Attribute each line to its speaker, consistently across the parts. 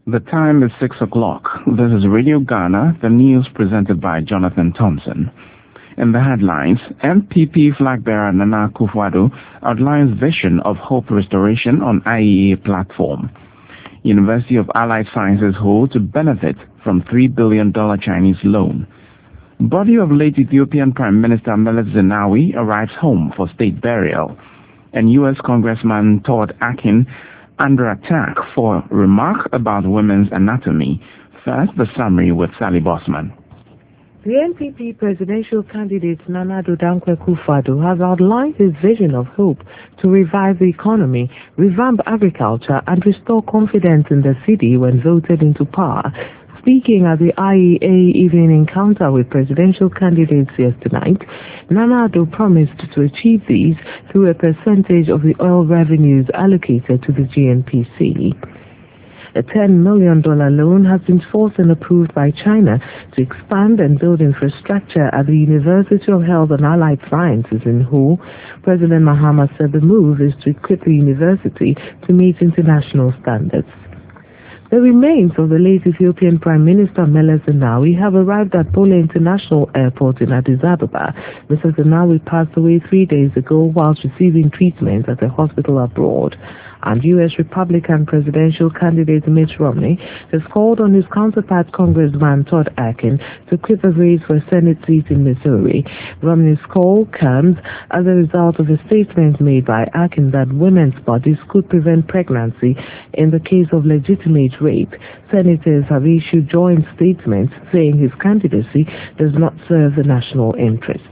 Speaker 1: The time is 6 o'clock. This is Radio Ghana, the news presented by Jonathan Thompson. In the headlines, MPP flag bearer Nana Akufo-Addo outlines vision of hope restoration on IEA platform. University of Allied Sciences hold to benefit from $3 billion Chinese loan. Body of late Ethiopian Prime Minister Meles Zenawi arrives home for state burial. And U.S. Congressman Todd Akin under attack for remark about women's anatomy. First, the summary with Sally Bosman.
Speaker 2: The NPP presidential candidate Nana Dankwa Akufo-Addo has outlined his vision of hope to revive the economy, revamp agriculture, and restore confidence in the city when voted into power. Speaking at the IEA evening encounter with presidential candidates yesterday, Nana Addo promised to achieve these through a percentage of the oil revenues allocated to the GNPC. A $10 million loan has been forced and approved by China to expand and build infrastructure at the University of Health and Allied Sciences in Ho. President Mahama said the move is to equip the university to meet international standards. The remains of the late Ethiopian Prime Minister Meles Zenawi have arrived at Bole International Airport in Addis Ababa. Mr. Zenawi passed away 3 days ago whilst receiving treatment at a hospital abroad. And U.S. Republican presidential candidate Mitt Romney has called on his counterpart Congressman Todd Akin to quit the race for a Senate seat in Missouri. Romney's call comes as a result of a statement made by Akin that women's bodies could prevent pregnancy in the case of legitimate rape. Senators have issued joint statements saying his candidacy does not serve the national interest.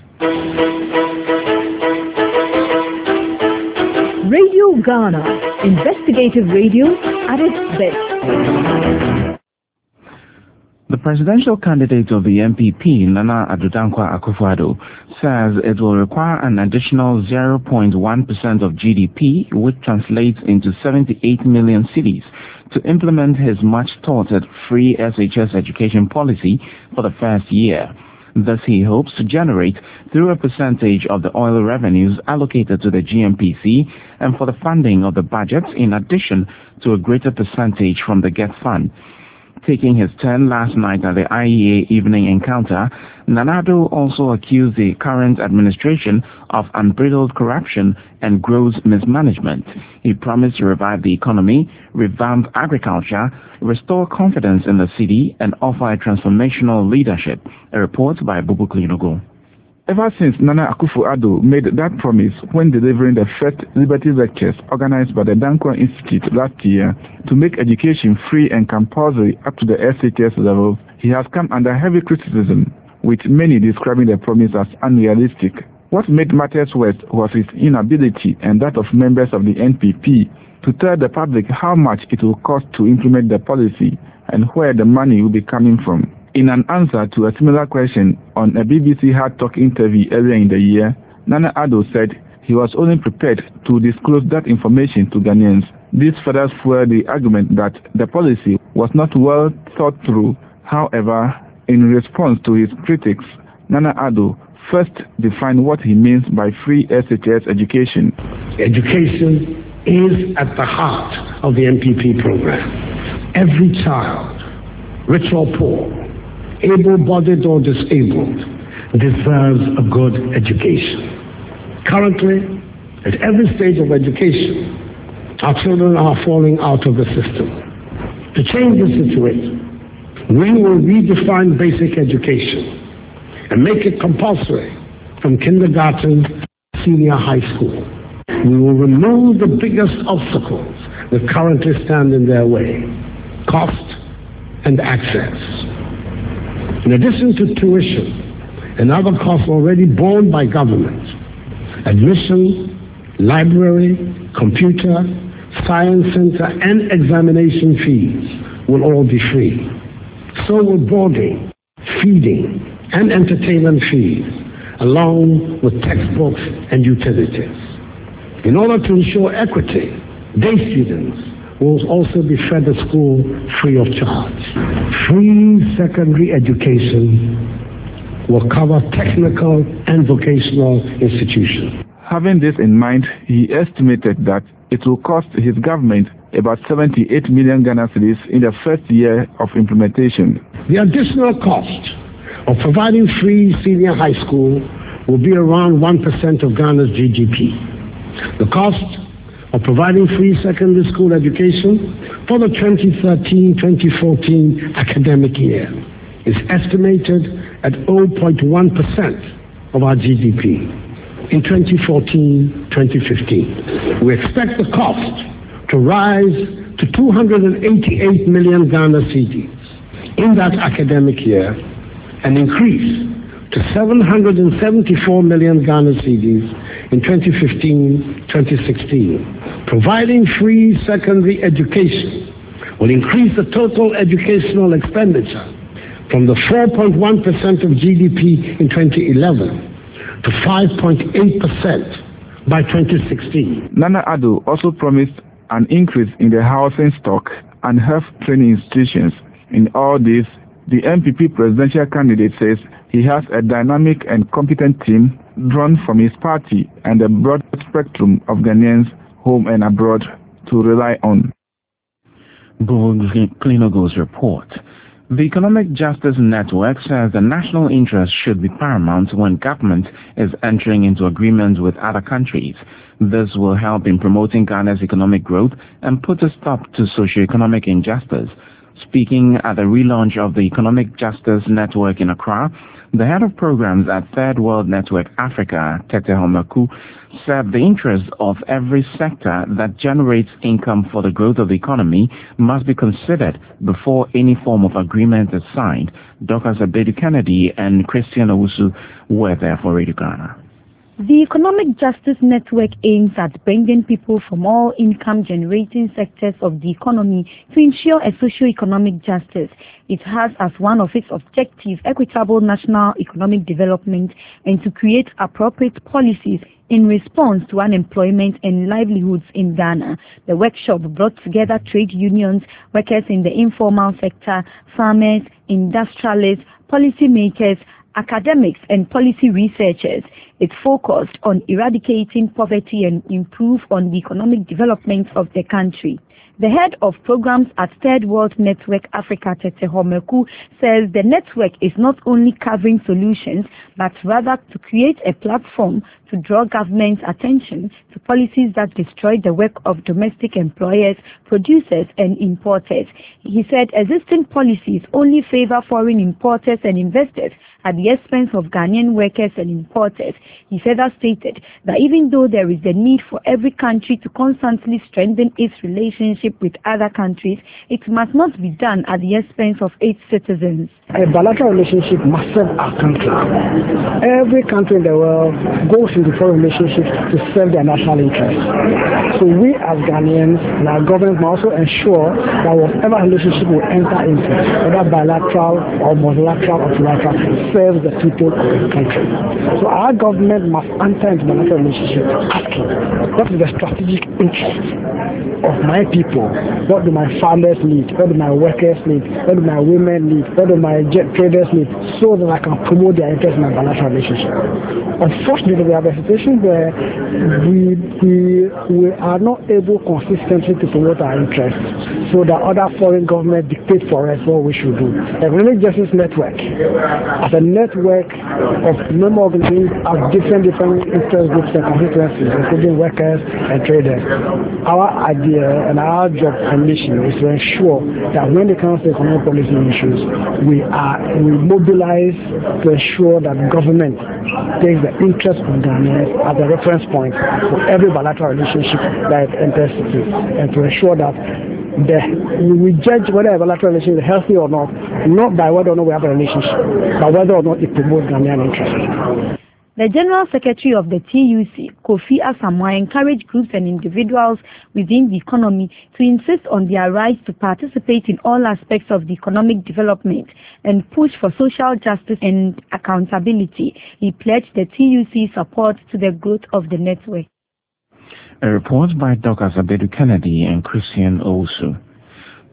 Speaker 3: Radio Ghana, investigative radio at its best.
Speaker 1: The presidential candidate of the MPP, Nana Dankwa Akufo-Addo, says it will require an additional 0.1% of GDP, which translates into 78 million cedis, to implement his much-touted free SHS education policy for the first year. Thus, he hopes to generate through a percentage of the oil revenues allocated to the GNPC and for the funding of the budget, in addition to a greater percentage from the GET Fund. Taking his turn last night at the IEA evening encounter, Nana Addo also accused the current administration of unbridled corruption and gross mismanagement. He promised to revive the economy, revamp agriculture, restore confidence in the city, and offer a transformational leadership. A report by Bubu Klinogo.
Speaker 4: Ever since Nana Akufo-Addo made that promise when delivering the first Liberty Lectures organized by the Dankwa Institute last year to make education free and compulsory up to the SHS level, he has come under heavy criticism, with many describing the promise as unrealistic. What made matters worse was his inability and that of members of the NPP to tell the public how much it will cost to implement the policy and where the money will be coming from. In an answer to a similar question on a BBC Hard Talk interview earlier in the year, Nana Addo said he was only prepared to disclose that information to Ghanaians. This further fueled the argument that the policy was not well thought through. However, in response to his critics, Nana Addo first defined what he means by free SHS education.
Speaker 5: Education is at the heart of the MPP program. Every child, rich or poor, able-bodied or disabled, deserves a good education. Currently, at every stage of education, our children are falling out of the system. To change the situation, we will redefine basic education and make it compulsory from kindergarten to senior high school. We will remove the biggest obstacles that currently stand in their way: cost and access. In addition to tuition and other costs already borne by government, admission, library, computer, science center, and examination fees will all be free. So will boarding, feeding, and entertainment fees, along with textbooks and utilities. In order to ensure equity, day students will also be fed at school free of charge. Free secondary education will cover technical and vocational institutions.
Speaker 4: Having this in mind, he estimated that it will cost his government about 78 million Ghana cedis in the first year of implementation.
Speaker 5: The additional cost of providing free senior high school will be around 1% of Ghana's GDP. The cost of providing free secondary school education for the 2013-2014 academic year is estimated at 0.1% of our GDP in 2014-2015. We expect the cost to rise to 288 million Ghana cedis in that academic year, an increase to 774 million Ghana cedis in 2015-2016. Providing free secondary education will increase the total educational expenditure from the 4.1% of GDP in 2011 to 5.8% by 2016.
Speaker 4: Nana Addo also promised an increase in the housing stock and health training institutions. In all this, the MPP presidential candidate says he has a dynamic and competent team drawn from his party and a broad spectrum of Ghanaians home and abroad to rely on.
Speaker 1: Klinogo's report. The Economic Justice Network says the national interest should be paramount when government is entering into agreements with other countries. This will help in promoting Ghana's economic growth and put a stop to socio-economic injustice. Speaking at the relaunch of the Economic Justice Network in Accra, the head of programs at Third World Network Africa, Tete Homeku, said the interests of every sector that generates income for the growth of the economy must be considered before any form of agreement is signed. Dr. Abedu Kennedy and Christian Owusu were there for Radio Ghana.
Speaker 6: The Economic Justice Network aims at bringing people from all income-generating sectors of the economy to ensure a socio-economic justice. It has as one of its objectives equitable national economic development and to create appropriate policies in response to unemployment and livelihoods in Ghana. The workshop brought together trade unions, workers in the informal sector, farmers, industrialists, policymakers, academics and policy researchers. It focused on eradicating poverty and improve on the economic development of the country. The head of programs at Third World Network Africa, Tete Homeku, says the network is not only covering solutions, but rather to create a platform to draw government's attention to policies that destroy the work of domestic employers, producers and importers. He said existing policies only favor foreign importers and investors at the expense of Ghanaian workers and importers. He further stated that even though there is the need for every country to constantly strengthen its relationship with other countries, it must not be done at the expense of its citizens.
Speaker 7: A bilateral relationship must serve our country. Every country in the world goes into foreign relationships to serve their national interests. So we as Ghanaians and our government must also ensure that whatever relationship we enter into, whether bilateral or multilateral or trilateral, serves the people of the country. So our government must enter into bilateral relationship asking, what is the strategic interest of my people? What do my farmers need? What do my workers need? What do my women need? What do my traders need? So that I can promote their interest in a bilateral relationship. Unfortunately, we have a situation where we are not able consistently to promote our interests, so that other foreign governments dictate for us what we should do. The Economic Justice Network, as a network of member organizations of different interest groups and constituencies, including workers and traders. Our idea and our job and mission is to ensure that when it comes to economic policy issues, we mobilize to ensure that government takes the interest of Ghanaians as a reference point for every bilateral relationship that it enters into, and to ensure that we judge whether a bilateral relationship is healthy or not by whether or not we have a relationship, but whether or not it promotes Ghanaian interests.
Speaker 6: The General Secretary of the TUC, Kofi Asamoah, encouraged groups and individuals within the economy to insist on their right to participate in all aspects of the economic development and push for social justice and accountability. He pledged the TUC support to the growth of the network.
Speaker 1: A report by Dr. Abedu Kennedy and Christian Owusu.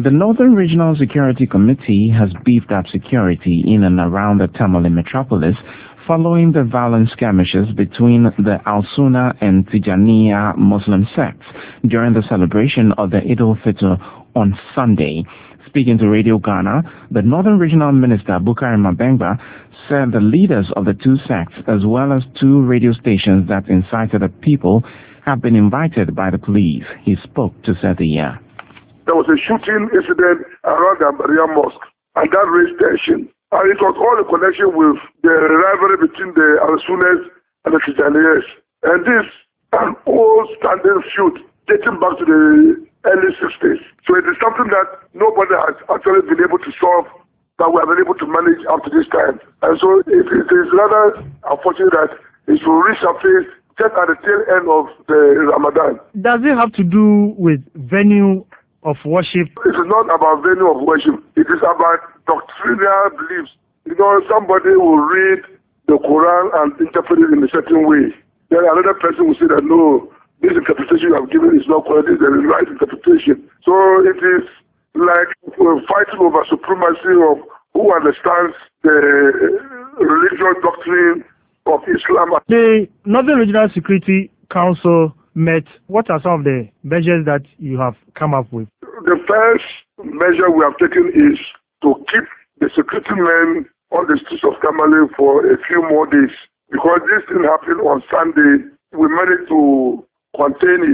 Speaker 1: The Northern Regional Security Committee has beefed up security in and around the Tamale metropolis following the violent skirmishes between the Al-Sunnah and Tijaniya Muslim sects during the celebration of the Eid al-Fitr on Sunday. Speaking to Radio Ghana, the Northern Regional Minister Bukari Mabengba said the leaders of the two sects, as well as two radio stations that incited the people, have been invited by the police. He spoke to Sadiya.
Speaker 8: There was a shooting incident around the Ambaria Mosque, and that raised tension. And it was all a connection with the rivalry between the Al-Sunnis and the Tijaniyas. And this an old standing feud dating back to the early 60s. So it is something that nobody has actually been able to solve, that we have been able to manage up to this time. And so it is rather unfortunate that it will resurface just at the tail end of the Ramadan.
Speaker 7: Does it have to do with venue of worship?
Speaker 8: It is not about venue of worship. It is about doctrinal beliefs. You know, somebody will read the Quran and interpret it in a certain way. Then another person will say that, no, this interpretation you have given is not correct, this is the right interpretation. So it is like fighting over supremacy of who understands the religious doctrine of Islam.
Speaker 7: The Northern Regional Security Council met. What are some of the measures that you have come up with?
Speaker 8: The first measure we have taken is to keep the security men on the streets of Tamale for a few more days. Because this thing happened on Sunday, we managed to contain it.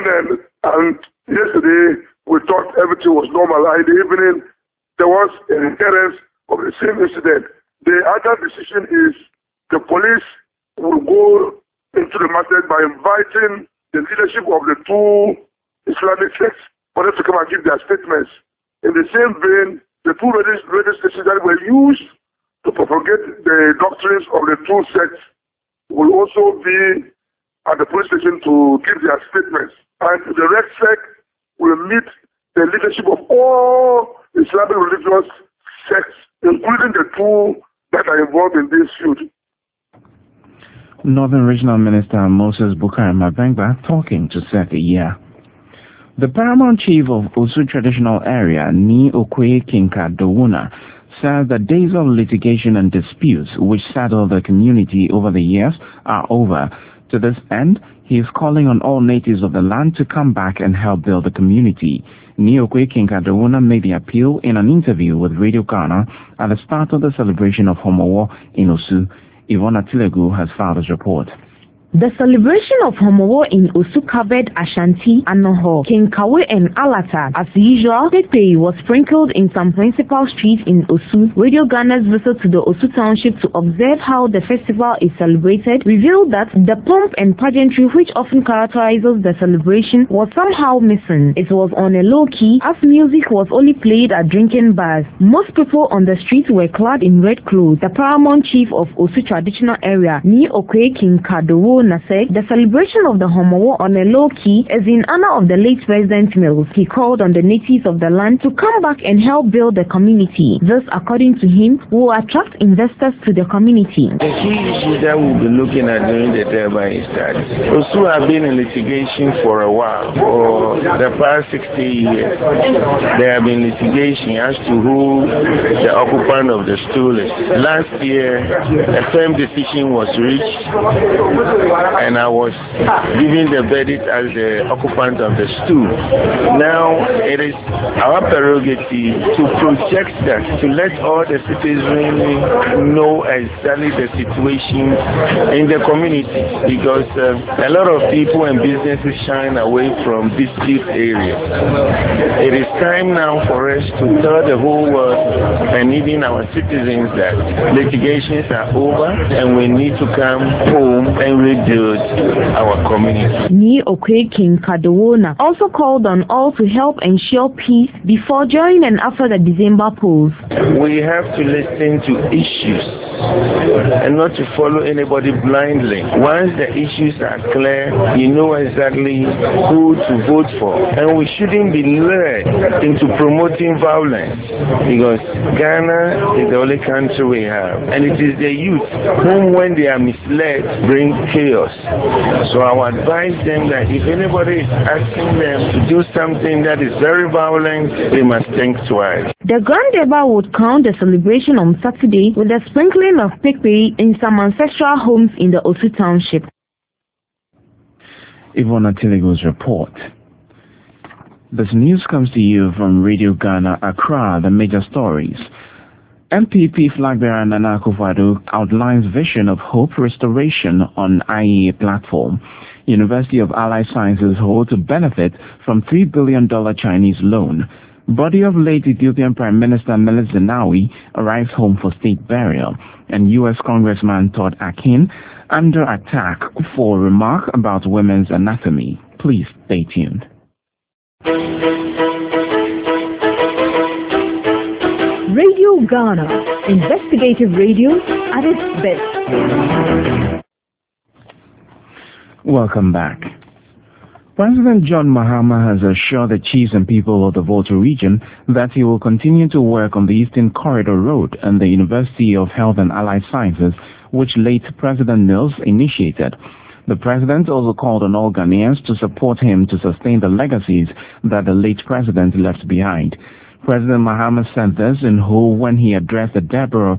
Speaker 8: And yesterday, we thought everything was normal. In the evening, there was an recurrence of the same incident. The other decision is the police will go into the market by inviting the leadership of the two Islamic sects for them to come and give their statements. In the same vein, the two radio stations that were used to propagate the doctrines of the two sects will also be at the police station to give their statements. And the Red Sect will meet the leadership of all Islamic religious sects, including the two that are involved in this feud.
Speaker 1: Northern Regional Minister Moses Bukari Mabengba talking to Sadiya. The paramount chief of Osu traditional area, Ni Okwe Kinka Dowuna, says the days of litigation and disputes which saddle the community over the years are over. To this end, he is calling on all natives of the land to come back and help build the community. Ni Okwe Kinka Dowuna made the appeal in an interview with Radio Ghana at the start of the celebration of Homowo in Osu. Ivona Tilegu has filed this report.
Speaker 9: The celebration of Homowo in Osu covered Ashanti, Anoho, Kinkawe and Alata. As usual, Pepe was sprinkled in some principal streets in Osu. Radio Ghana's visit to the Osu township to observe how the festival is celebrated revealed that the pomp and pageantry which often characterizes the celebration was somehow missing. It was on a low key as music was only played at drinking bars. Most people on the streets were clad in red clothes. The paramount chief of Osu traditional area, Ni Okwe Kinkadowo, said the celebration of the Homowo on a low key is in honor of the late President Mills. He called on the natives of the land to come back and help build the community. This, according to him, will attract investors to the community.
Speaker 10: The key issue that we'll be looking at during the Durban is that Osu have been in litigation for a while. For the past 60 years, there have been litigation as to who the occupant of the stool is. Last year, a firm decision was reached and I was given the verdict as the occupant of the stool. Now it is our prerogative to project that, to let all the citizens know exactly the situation in the community, because a lot of people and businesses shine away from dispute areas. It is time now for us to tell the whole world and even our citizens that litigations are over and we need to come home and rebuild our community.
Speaker 9: Ni Okwe Kinkadowona also called on all to help ensure peace before, during and after the December polls.
Speaker 10: We have to listen to issues and not to follow anybody blindly. Once the issues are clear, you know exactly who to vote for. And we shouldn't be led misled into promoting violence, because Ghana is the only country we have, and it is the youth whom, when they are misled, bring chaos. So I would advise them that if anybody is asking them to do something that is very violent, they must think twice.
Speaker 9: The Grand Deba would crown the celebration on Saturday with the sprinkling of pepe in some ancestral homes in the Osu Township.
Speaker 1: Yvonne Atiligo's report. This news comes to you from Radio Ghana, Accra. The major stories. MPP flag bearer Nana Akufo-Addo outlines vision of hope restoration on IEA platform. University of Allied Sciences hold to benefit from $3 billion Chinese loan. Body of late Ethiopian Prime Minister Meles Zenawi arrives home for state burial. And U.S. Congressman Todd Akin under attack for remark about women's anatomy. Please stay tuned.
Speaker 3: Radio Ghana, investigative radio at its best.
Speaker 1: Welcome back. President John Mahama has assured the chiefs and people of the Volta region that he will continue to work on the Eastern Corridor Road and the University of Health and Allied Sciences, which late President Mills initiated. The president also called on all Ghanaians to support him to sustain the legacies that the late president left behind. President Mahama said this in Ho when he addressed Edeba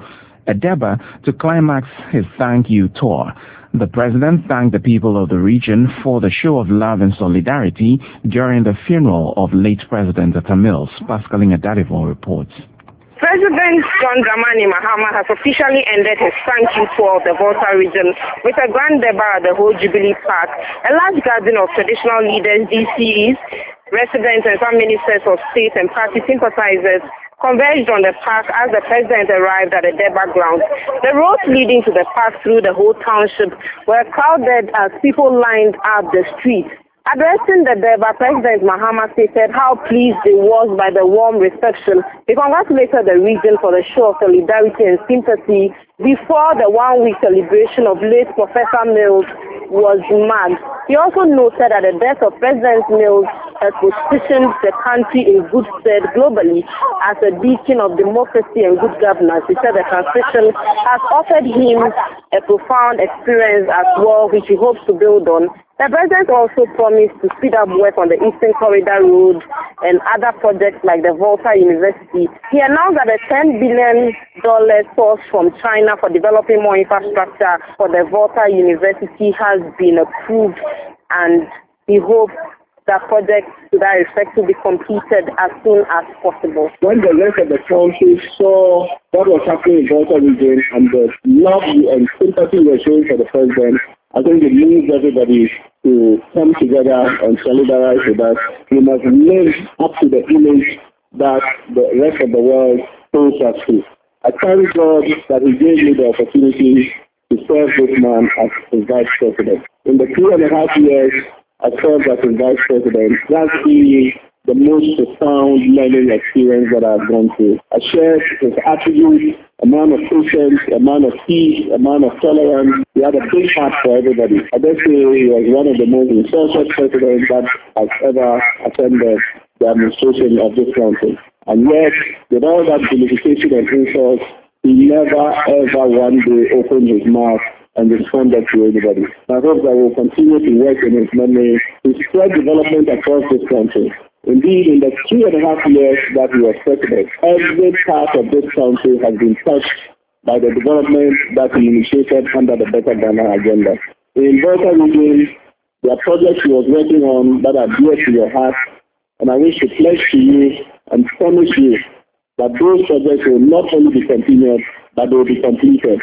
Speaker 1: to climax his thank you tour. The president thanked the people of the region for the show of love and solidarity during the funeral of late President Atta Mills. Pascaline Adadivo reports.
Speaker 11: President John Dramani Mahama has officially ended his thank you tour of the Volta region with a grand deba at the Whole Jubilee Park. A large gathering of traditional leaders, DCEs, residents and some ministers of state and party sympathizers converged on the park as the president arrived at the Deba grounds. The roads leading to the park through the whole township were crowded as people lined up the streets. Addressing the Deba, President Mahama stated how pleased he was by the warm reception. He congratulated the region for the show of solidarity and sympathy before the one-week celebration of late Professor Mills was marked. He also noted that the death of President Mills has positioned the country in good stead globally as a beacon of democracy and good governance. He said the transition has offered him a profound experience as well, which he hopes to build on. The president also promised to speed up work on the Eastern Corridor Road and other projects like the Volta University. He announced that a $10 billion source from China for developing more infrastructure for the Volta University has been approved, and he hopes that project to that effect will be completed as soon as possible.
Speaker 12: When the rest of the country saw what was happening in Volta region and the love and sympathy we were showing for the president, I think it needs everybody to come together and solidarize with us. We must live up to the image that the rest of the world holds us to. I thank God that he gave me the opportunity to serve this man as his vice president. In the 2.5 years I served as his vice president, that's really the most profound learning experience that I've gone through. I shared his attributes, a man of patience, a man of peace, a man of tolerance. He had a big heart for everybody. I dare say he was one of the most resourceful presidents that has ever attended the administration of this country. And yet, with all that vilification and insult, he never ever one day opened his mouth and responded to anybody. I hope that we'll continue to work in his memory to spread development across this country. Indeed, in the 3.5 years that he was president, every part of this country has been touched by the development that he initiated under the Better Ghana agenda. In Volta region, there are projects he was working on that are dear to your heart, and I wish to pledge to you and promise you that those projects will not only be continued, but they will be completed.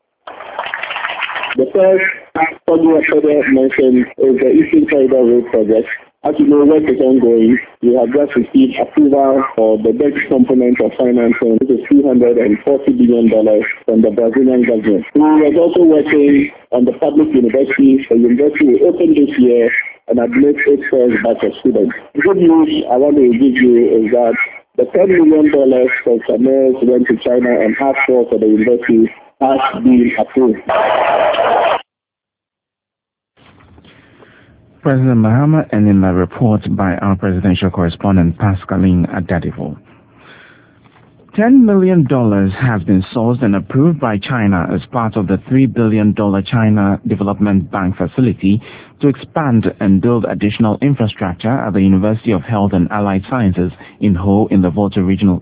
Speaker 12: The first project I mentioned is the Eastern Corridor Road project. As you know, work is ongoing. We have just received approval for the debt component of financing, which is $240 billion from the Brazilian government. We are also working on the public universities. The university will open this year and admit its first batch of students. The good news I want to give you is that the $10 million from Mills went to China and half for the university has been approved.
Speaker 1: President Mahama, and in a report by our presidential correspondent Pascaline Adadivo. $10 million has been sourced and approved by China as part of the $3 billion China Development Bank facility to expand and build additional infrastructure at the University of Health and Allied Sciences in Ho in the Volta region.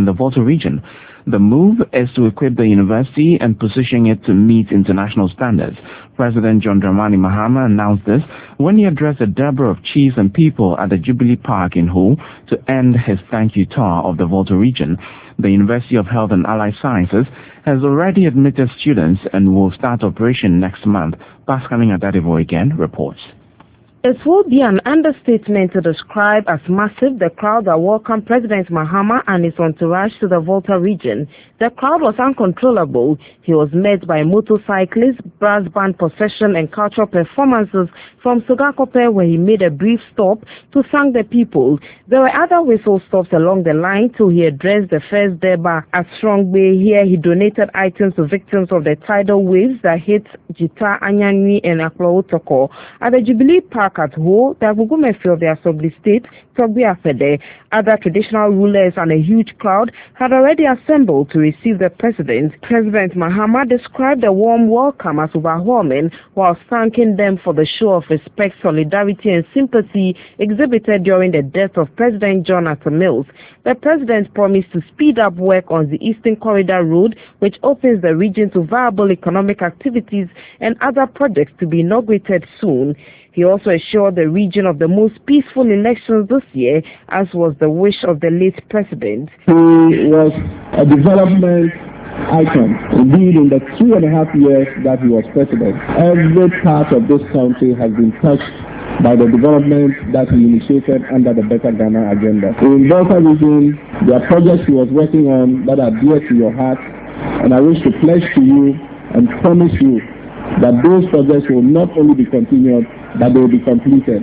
Speaker 1: The move is to equip the university and position it to meet international standards. President John Dramani Mahama announced this when he addressed a Deborah of chiefs and people at the Jubilee Park in Ho to end his thank you tour of the Volta region. The University of Health and Allied Sciences has already admitted students and will start operation next month. Pascaline Adadivo again reports.
Speaker 13: It would be an understatement to describe as massive the crowd that welcomed President Mahama and his entourage to the Volta region. The crowd was uncontrollable. He was met by motorcyclists, brass band procession and cultural performances from Sogakope, where he made a brief stop to thank the people. There were other whistle stops along the line till he addressed the first Deba at Strong Bay. Here he donated items to victims of the tidal waves that hit Jita, Anyanywi and Aklo-Otoko. At the Jubilee Park at Ho, the Agugumefi of the Assembly State, Togbi Afede, other traditional rulers and a huge crowd had already assembled to receive the president. President Mahama described the warm welcome as overwhelming while thanking them for the show of respect, solidarity and sympathy exhibited during the death of President John Atta Mills. The president promised to speed up work on the Eastern Corridor Road, which opens the region to viable economic activities and other projects to be inaugurated soon. He also assured the region of the most peaceful elections this year, as was the wish of the late president.
Speaker 12: He was a development icon. Indeed, in the 2.5 years that he was president, every part of this country has been touched by the development that he initiated under the Better Ghana agenda. In Volta region, there are projects he was working on that are dear to your heart, and I wish to pledge to you and promise you that those projects will not only be continued, but they will be completed.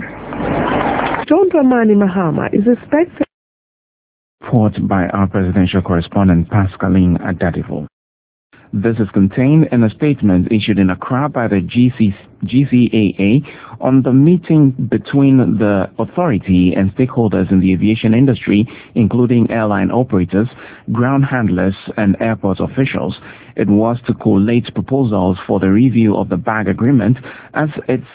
Speaker 2: John Dramani Mahama is expected.
Speaker 1: Report by our presidential correspondent Pascaline Adadivo. This is contained in a statement issued in Accra by the GCAA on the meeting between the authority and stakeholders in the aviation industry, including airline operators, ground handlers, and airport officials. It was to collate proposals for the review of the BAG agreement at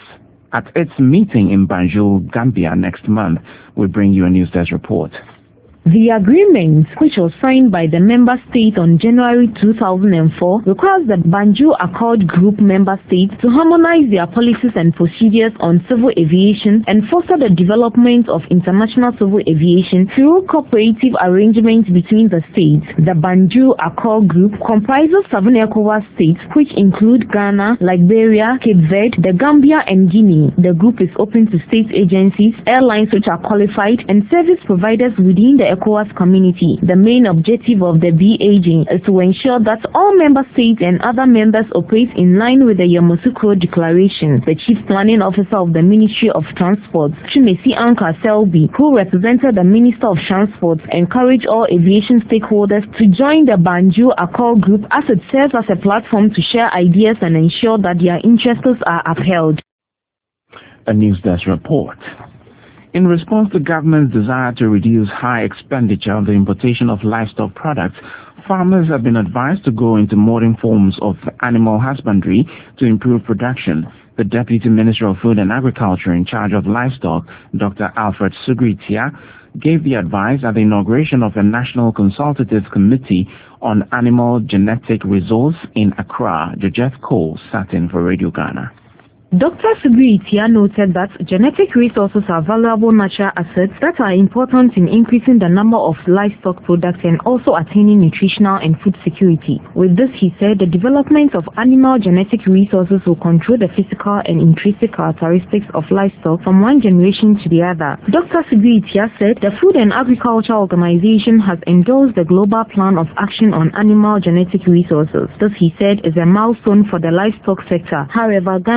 Speaker 1: its meeting in Banjul, Gambia next month. We bring you a news desk report.
Speaker 9: The agreement, which was signed by the member states on January 2004, requires the Banjul Accord Group member states to harmonize their policies and procedures on civil aviation and foster the development of international civil aviation through cooperative arrangements between the states. The Banjul Accord Group comprises 7 ECOWAS states, which include Ghana, Liberia, Cape Verde, the Gambia, and Guinea. The group is open to state agencies, airlines which are qualified, and service providers within the ECOWAS community. The main objective of the BAG is to ensure that all member states and other members operate in line with the Yamoussoukro Declaration. The Chief Planning Officer of the Ministry of Transport, Chumesi Anka Selby, who represented the Minister of Transport, encouraged all aviation stakeholders to join the Banjul Accord Group as it serves as a platform to share ideas and ensure that their interests are upheld.
Speaker 1: A news desk report. In response to government's desire to reduce high expenditure on the importation of livestock products, farmers have been advised to go into modern forms of animal husbandry to improve production. The Deputy Minister of Food and Agriculture in charge of livestock, Dr. Alfred Sugritia, gave the advice at the inauguration of a National Consultative Committee on Animal Genetic Resource in Accra. Georgette Cole sat in for Radio Ghana.
Speaker 9: Dr. Sugritia noted that genetic resources are valuable natural assets that are important in increasing the number of livestock products and also attaining nutritional and food security. With this, he said, the development of animal genetic resources will control the physical and intrinsic characteristics of livestock from one generation to the other. Dr. Sugritia said the Food and Agriculture Organization has endorsed the Global Plan of Action on Animal Genetic Resources. This, he said, is a milestone for the livestock sector. However, Ghana is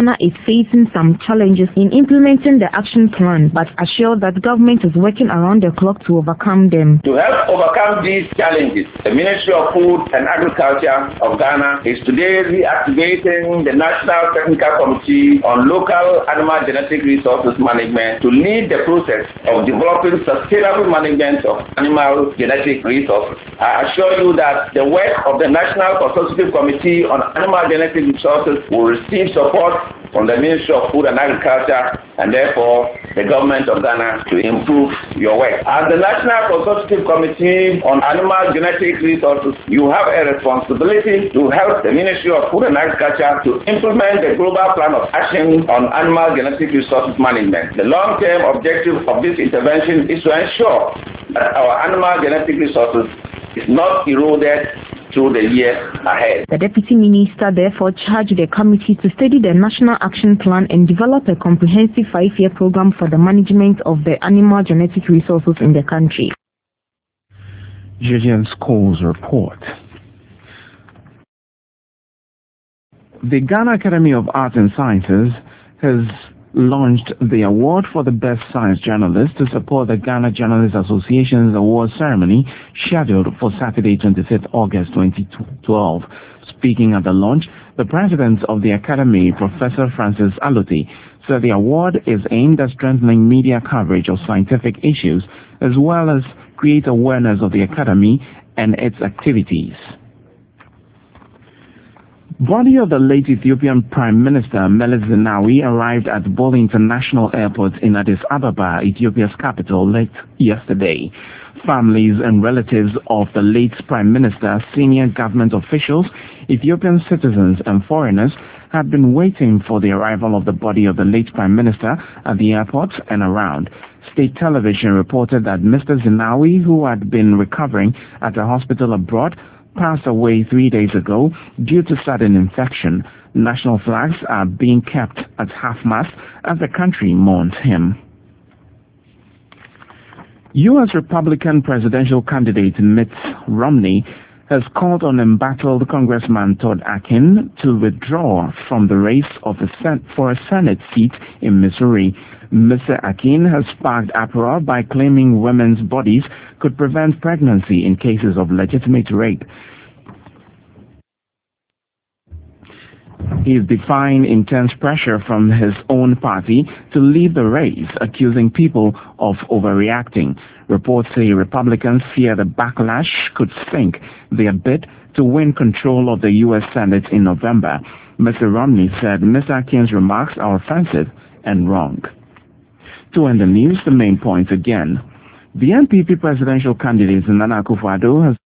Speaker 9: facing some challenges in implementing the action plan, but assured that government is working around the clock to overcome them.
Speaker 14: To help overcome these challenges, the Ministry of Food and Agriculture of Ghana is today reactivating the National Technical Committee on Local Animal Genetic Resources Management to lead the process of developing sustainable management of animal genetic resources. I assure you that the work of the National Consultative Committee on Animal Genetic Resources will receive support from the Ministry of Food and Agriculture and therefore the government of Ghana to improve your work. As the National Consultative Committee on Animal Genetic Resources, you have a responsibility to help the Ministry of Food and Agriculture to implement the Global Plan of Action on Animal Genetic Resources Management. The long-term objective of this intervention is to ensure that our animal genetic resources is not eroded through the years ahead.
Speaker 9: The Deputy Minister therefore charged the committee to study the National Action Plan and develop a comprehensive 5-year program for the management of the animal genetic resources in the country.
Speaker 1: Julian Scholes report. The Ghana Academy of Arts and Sciences has launched the award for the best science journalist to support the Ghana Journalists Association's award ceremony scheduled for Saturday, 25th August 2012. Speaking at the launch, the president of the Academy, Professor Francis Aloti, said the award is aimed at strengthening media coverage of scientific issues as well as create awareness of the Academy and its activities. Body of the late Ethiopian Prime Minister Meles Zenawi arrived at Bole International Airport in Addis Ababa, Ethiopia's capital, late yesterday. Families and relatives of the late Prime Minister, senior government officials, Ethiopian citizens and foreigners had been waiting for the arrival of the body of the late Prime Minister at the airport and around. State television reported that Mr. Zenawi, who had been recovering at a hospital abroad, passed away 3 days ago due to sudden infection. National flags are being kept at half-mast as the country mourns him. U.S. Republican presidential candidate Mitt Romney has called on embattled Congressman Todd Akin to withdraw from the race for a Senate seat in Missouri. Mr. Akin has sparked uproar by claiming women's bodies could prevent pregnancy in cases of legitimate rape. He is defying intense pressure from his own party to leave the race, accusing people of overreacting. Reports say Republicans fear the backlash could sink their bid to win control of the U.S. Senate in November. Mr. Romney said Mr. Akin's remarks are offensive and wrong. To end the news, the main points again. The NPP presidential candidate Nana Akufo-Addo has